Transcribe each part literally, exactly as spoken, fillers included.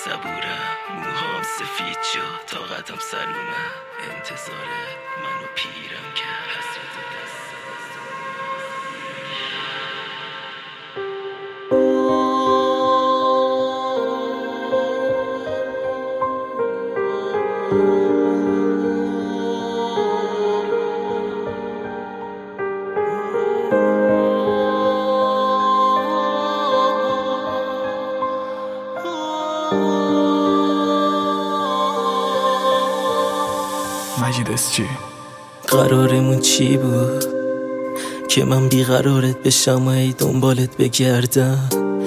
صبورم، موهام سفید شد، طاقتم سر اومد. انتظارت منو پیرم کرد. حسرت دست مجید اسچی. قرارمون چی بود که من بیقرارت بشم و ای دنبالت بگردم؟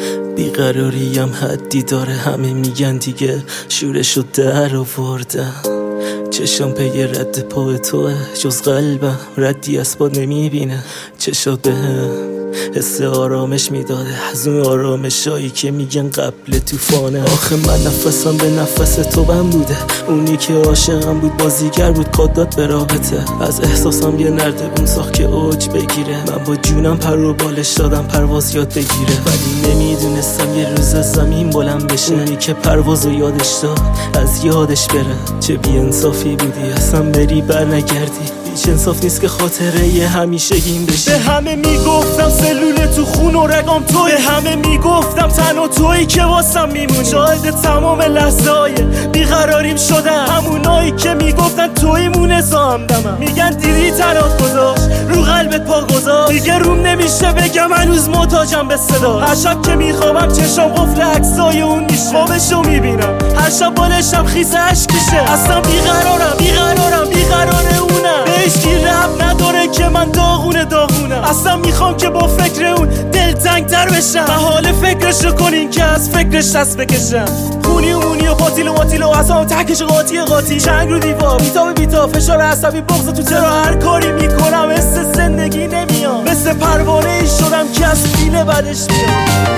بیقراریم حدی داره، همه میگن دیگه شورشو در آوردم. چشم پی رد پا توه، جز قلبم ردی از پا نمیبینه. چشا بهم حس آرامش میداده، از اون آرامشایی که میگن قبل توفانه. آخه من نفسم به نفس تو بم بوده، اونی که عاشقم بود بازیگر بود، کادات به رابطه. از احساسم یه نردبون ساخت که اوج بگیره. من با جونم پر و بالش دادم پرواز یاد بگیره، ولی نمیدونستم یه روز زمین بلند بشه. اونی که پروازو یادش داد از یادش بره. چه بی انصافی بودی اصلا بری بر نگردی. هیچ انصاف نیست که خاطره یه همیشگیم بشی. به همه میگفتم سلول تو خون و رگام توی، به همه میگفتم تنها تویی که واسم میمونی. شاهد تمام لحظه های بیقراریم شدم، همونایی که میگفتن توی مونه زام دمم. میگن دیدی تنات گذاشت رو قلبت پا گذاشت، دیگه روم نمیشه بگم هنوز محتاجم به صدا. هر شب که میخوابم چشم قفل عکسای اون میشه، خوابشو میبینم هر شب بالشم خیس اشکیشه. اصلا بیقرارم بیقرارم بیقرار اونم، بهش رب نداره که من داغونه داغونم. اصلا میخوام که با فکر اون دل تنگ تر بشم و حال فکرشو کنین که از فکرش دست بکشم. خونی و مونی و قاتیل و قاتیل و اصلا تکش قاطی قاطی. چنگ رو دیوار بیتا به بیتا، فشار عصبی بغض تو چرا هر کاری میکنم مثل زندگی نمیام. مثل پروانه ای شدم که از فیل بدش میام.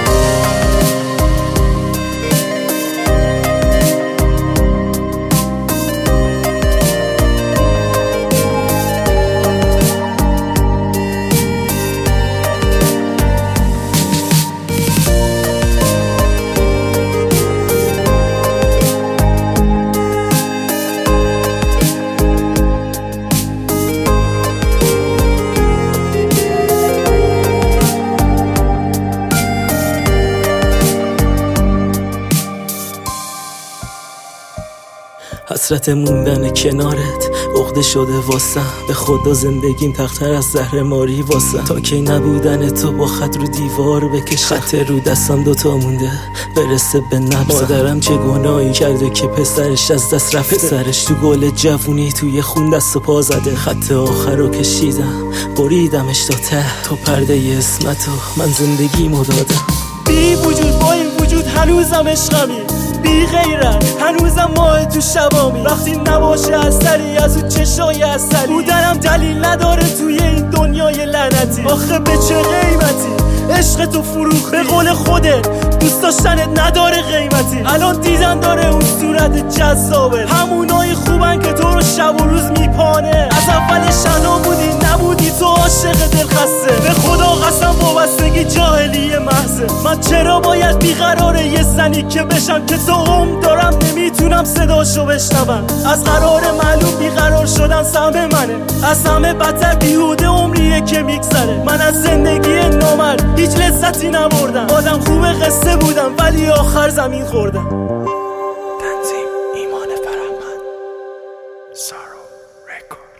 حسرت موندن کنارت عقده شده واسم، به خدا زندگیم تختر از زهر ماری واسم. تا کی نبودن تو با خط رو دیوار بکش، خط رو دستم دوتا مونده برسه به نبضم. مادرم چه گناهی کرده که پسرش از دست رفته، پسرش تو گل جوونی توی خون دست و پا زده. خط آخر رو کشیدم بریدمش تا ته، تو پرده اسمتو من زندگیمو دادم. بی وجود با این وجود هنوزم عشقمی، بی غیرت هنوزم ماه تو شبامی. وقتی نباشه اثری از اون چشای اثری، بودنم دلیل نداره توی این دنیای لعنتی. آخه به چه قیمتی عشق تو فروخت؟ به قول خودت دوست داشتنت نداره قیمتی. الان دیدن داره اون صورت جذابه، همونای خوبن که تو رو شب و روز میپانه. از اولش الان بودی نبودی تو عاشق دلخسته. به خدا قسم وابستگی جاهلی محضه. من چرا باید بیقراره یه زنی که بشم که تو عمر دارم نمیتونم صداشو بشنوم؟ از قرار معلوم بیقرار شدن سهم منه، از همه بدتر بیهوده عمریه که میگذره. من از زندگی نامرد هیچ لذتی نبردم، آدم خوب قصه بودم ولی آخر زمین خوردم. تنظیم ایمان فرهمند، سارو رکورد.